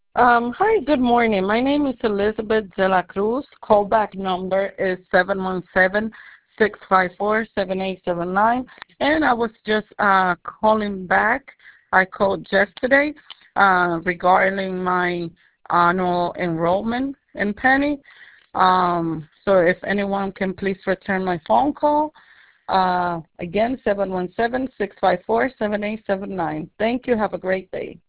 Hi, good morning. My name is Elizabeth de la Cruz. Callback number is 717-654-7879. And I was just calling back. I called yesterday regarding my annual enrollment in Penny. So if anyone can please return my phone call. Again, 717-654-7879. Thank you. Have a great day.